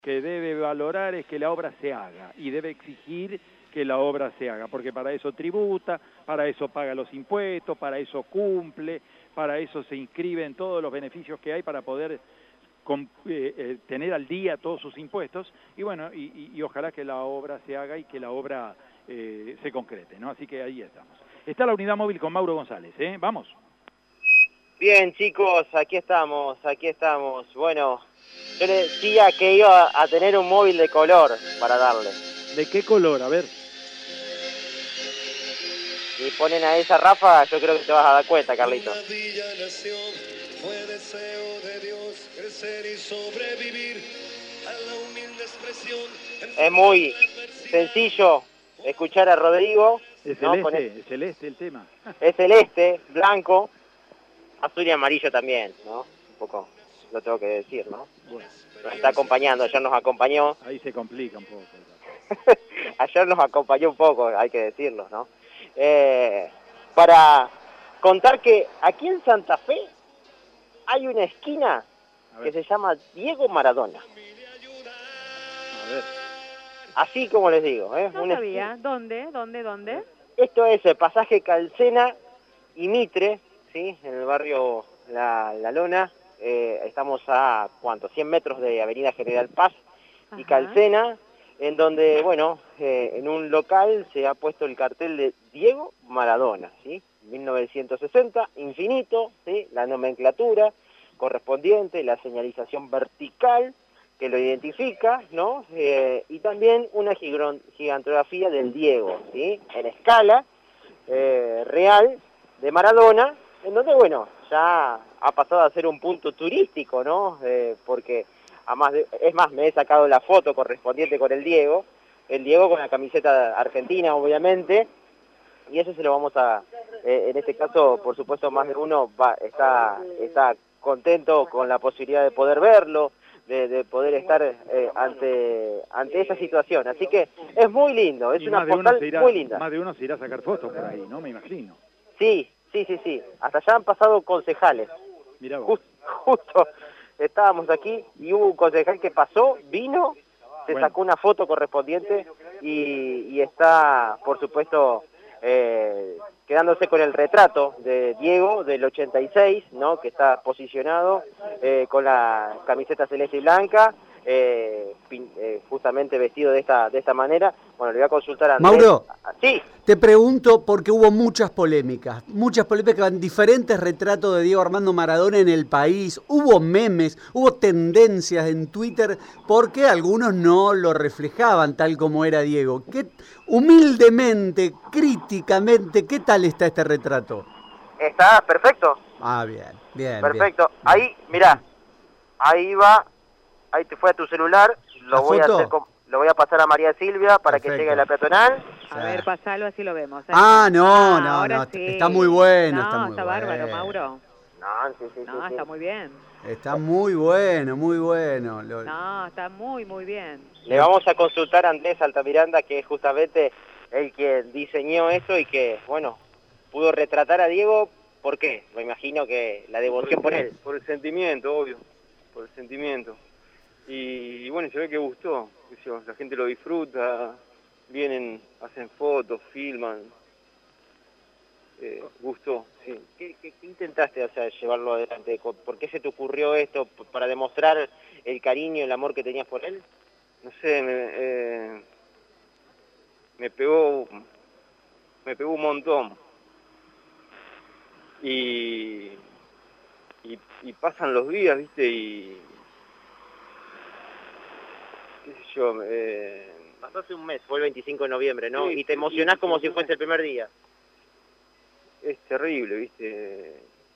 que debe valorar es que la obra se haga y debe exigir que la obra se haga, porque para eso tributa, para eso paga los impuestos, para eso cumple, para eso se inscribe en todos los beneficios que hay para poder tener al día todos sus impuestos, y bueno, y ojalá que la obra se haga y que la obra se concrete, ¿no? Así que ahí estamos. Está la unidad móvil con Mauro González, ¿eh? Vamos. Bien, chicos, aquí estamos. Bueno, yo le decía que iba a tener un móvil de color para darle. ¿De qué color? A ver. Si ponen a esa ráfaga, yo creo que te vas a dar cuenta, Carlito. Fue deseo de Dios crecer y sobrevivir a la humilde expresión. Es muy sencillo escuchar a Rodrigo. Es ¿no? celeste, es celeste el tema. Es celeste, blanco, azul y amarillo también, ¿no? Un poco, lo tengo que decir, ¿no? Bueno, Nos está acompañando, ayer nos acompañó. ahí se complica un poco. Ayer nos acompañó un poco, hay que decirlo, ¿no? Para contar que aquí en Santa Fe hay una esquina que se llama Diego Maradona. A ver. Así como les digo, ¿eh? No sabía. ¿Dónde? Esto es el pasaje Calcena y Mitre, ¿sí? En el barrio La Lona. Estamos a, ¿cuánto? 100 metros de Avenida General Paz y Calcena, en donde, bueno, en un local se ha puesto el cartel de Diego Maradona, ¿sí? 1960, infinito, ¿sí? La nomenclatura correspondiente, la señalización vertical que lo identifica, ¿no? Y también una gigantografía del Diego, ¿sí? En escala real de Maradona, en donde, bueno, ya ha pasado a ser un punto turístico, ¿no? Porque, es más, me he sacado la foto correspondiente con el Diego con la camiseta argentina, obviamente, y eso se lo vamos a, en este caso, por supuesto, más de uno está contento con la posibilidad de poder verlo, de poder estar ante esa situación. Así que es muy lindo, es una postal muy linda. Más de uno se irá a sacar fotos por ahí, ¿no? Me imagino. Sí. Hasta allá han pasado concejales. Mirá vos. Justo estábamos aquí y hubo un concejal que pasó, vino, se sacó una foto correspondiente y está, por supuesto, quedándose con el retrato de Diego del 86, ¿no? Que está posicionado con la camiseta celeste y blanca, justamente vestido de esta manera. Bueno, le voy a consultar a Andrés. Mauro, sí. Te pregunto porque hubo muchas polémicas en diferentes retratos de Diego Armando Maradona en el país, hubo memes, hubo tendencias en Twitter porque algunos no lo reflejaban tal como era Diego. Humildemente, críticamente, ¿qué tal está este retrato? Está perfecto. Ah, bien. Perfecto. Bien. Ahí, mirá, ahí te fue a tu celular, lo voy a pasar a María Silvia para que llegue a la peatonal. A ver, pasalo así lo vemos. No, sí. Está muy bueno. No, está bárbaro, Mauro. Sí. Está muy bien. Está muy bueno. No, está muy bien. Le vamos a consultar a Andrés Altamiranda, que es justamente el que diseñó eso y que, bueno, pudo retratar a Diego. ¿Por qué? Me imagino que la devoción por él. Por el sentimiento, obvio. Por el sentimiento. Y bueno, se ve que gustó. La gente lo disfruta, vienen, hacen fotos, filman. Gustó, sí. ¿Qué intentaste llevarlo adelante? ¿Por qué se te ocurrió esto? ¿Para demostrar el cariño, el amor que tenías por él? No sé, me pegó un montón. Y pasan los días, ¿viste? Y qué sé yo, pasó hace un mes, fue el 25 de noviembre, ¿no? Sí, y te emocionás como si fuese el primer día. Es terrible, ¿viste?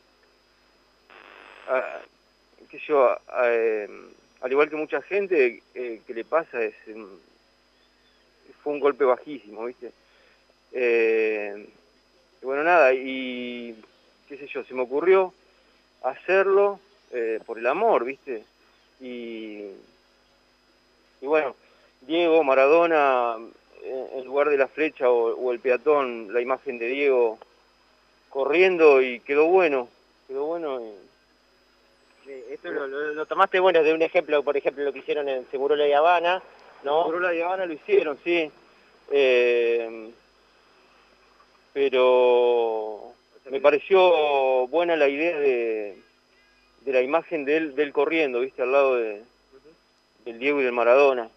Qué sé yo, al igual que mucha gente que le pasa, fue un golpe bajísimo, ¿viste? Y bueno, nada, y qué sé yo, se me ocurrió hacerlo por el amor, ¿viste? Y bueno, Diego Maradona, en lugar de la flecha o el peatón, la imagen de Diego corriendo, y quedó bueno Esto lo tomaste, bueno, de un ejemplo, por ejemplo, lo que hicieron en Segurola y Habana, ¿no? Segurola y Habana lo hicieron, sí. Pero me pareció buena la idea de la imagen de él corriendo, ¿viste? Al lado del Diego y del Maradona.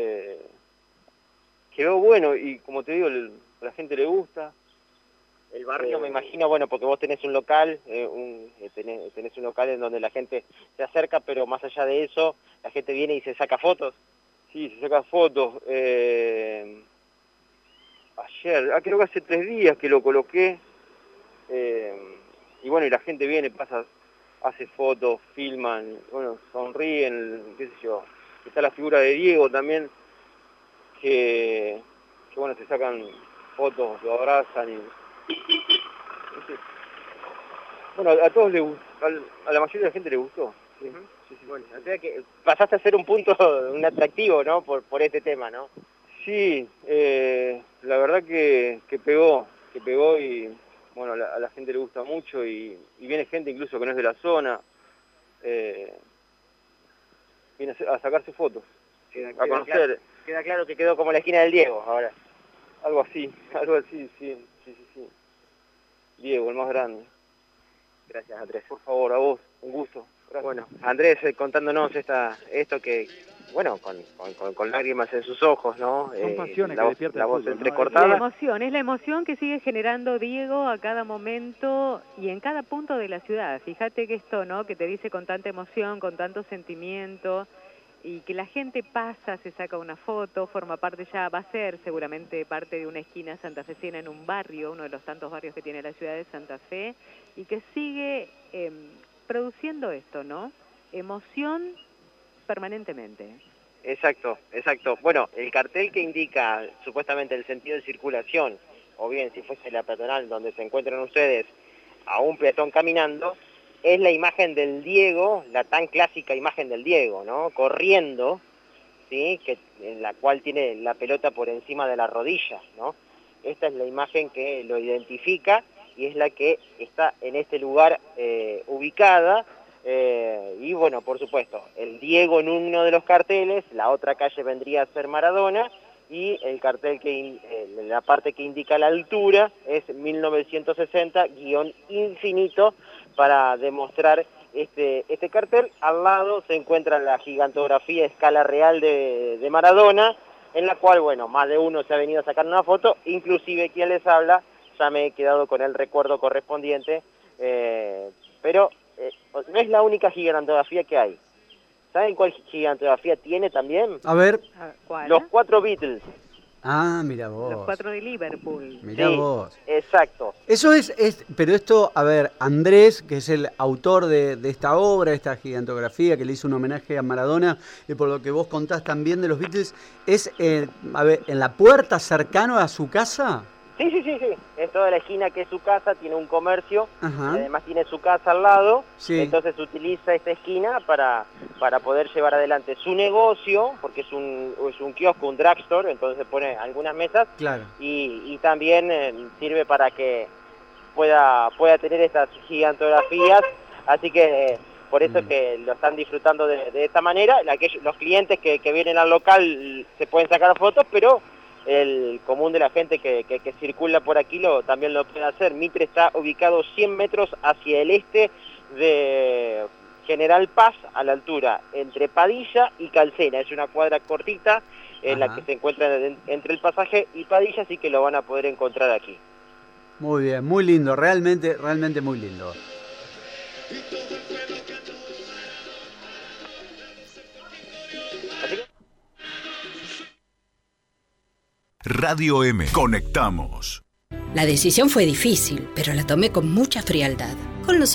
Quedó bueno y, como te digo, a la gente le gusta. El barrio, me imagino, bueno, porque vos tenés un local, tenés un local en donde la gente se acerca, pero más allá de eso, la gente viene y se saca fotos. Sí, se saca fotos. Ayer, creo que hace 3 días que lo coloqué. Y bueno, y la gente viene, pasa, hace fotos, filman, bueno, sonríen, qué sé yo. Está la figura de Diego también, que bueno, se sacan fotos, lo abrazan y... Bueno, a todos les gustó, a la mayoría de la gente le gustó. Sí. Sí. Bueno, o sea que pasaste a ser un punto, un atractivo, ¿no? Por este tema, ¿no? Sí, la verdad que pegó y bueno, a la gente le gusta mucho y viene gente incluso que no es de la zona, viene a sacarse fotos, a conocer. Queda claro que quedó como la esquina del Diego ahora. Algo así, sí. Diego, el más grande. Gracias, Andrés. Por favor, a vos, un gusto. Gracias. Bueno, Andrés, contándonos esto que, bueno, con lágrimas en sus ojos, ¿no? Son pasiones la que despierta el voz fútbol, ¿no? entrecortada. Es la emoción que sigue generando Diego a cada momento y en cada punto de la ciudad. Fíjate que esto, ¿no? Que te dice con tanta emoción, con tanto sentimiento, y que la gente pasa, se saca una foto, forma parte ya, va a ser seguramente parte de una esquina santafesina en un barrio, uno de los tantos barrios que tiene la ciudad de Santa Fe, y que sigue produciendo esto, ¿no? Emoción permanentemente. Exacto. Bueno, el cartel que indica supuestamente el sentido de circulación, o bien si fuese la peatonal donde se encuentran ustedes a un peatón caminando, es la imagen del Diego, la tan clásica imagen del Diego, ¿no? Corriendo, ¿sí? En la cual tiene la pelota por encima de la rodilla, ¿no? Esta es la imagen que lo identifica y es la que está en este lugar ubicada. Y bueno, por supuesto, el Diego en uno de los carteles, la otra calle vendría a ser Maradona, y el cartel la parte que indica la altura es 1960-infinito para demostrar este cartel. Al lado se encuentra la gigantografía a escala real de Maradona, en la cual, bueno, más de uno se ha venido a sacar una foto, inclusive quien les habla, ya me he quedado con el recuerdo correspondiente, pero no es la única gigantografía que hay. ¿Saben cuál gigantografía tiene también? A ver. ¿Cuál? Los 4 Beatles. Ah, mira vos. Los 4 de Liverpool. Mirá vos. Exacto. Eso pero esto, a ver, Andrés, que es el autor de esta obra, esta gigantografía que le hizo un homenaje a Maradona, y por lo que vos contás también de los Beatles, ¿es, a ver, en la puerta cercano a su casa? Sí. En toda la esquina que es su casa, tiene un comercio, Ajá. además tiene su casa al lado, Sí. Entonces utiliza esta esquina para poder llevar adelante su negocio, porque es un kiosco, un drugstore, entonces pone algunas mesas, Claro. y también sirve para que pueda tener estas gigantografías, así que por eso es que lo están disfrutando de esta manera. Los clientes que vienen al local se pueden sacar fotos, pero el común de la gente que circula por aquí también lo puede hacer. Mitre está ubicado 100 metros hacia el este de General Paz, a la altura entre Padilla y Calcena. Es una cuadra cortita en la que se encuentra entre el Pasaje y Padilla, así que lo van a poder encontrar aquí. Muy bien, muy lindo, realmente muy lindo. Radio M. Conectamos. La decisión fue difícil, pero la tomé con mucha frialdad. Con los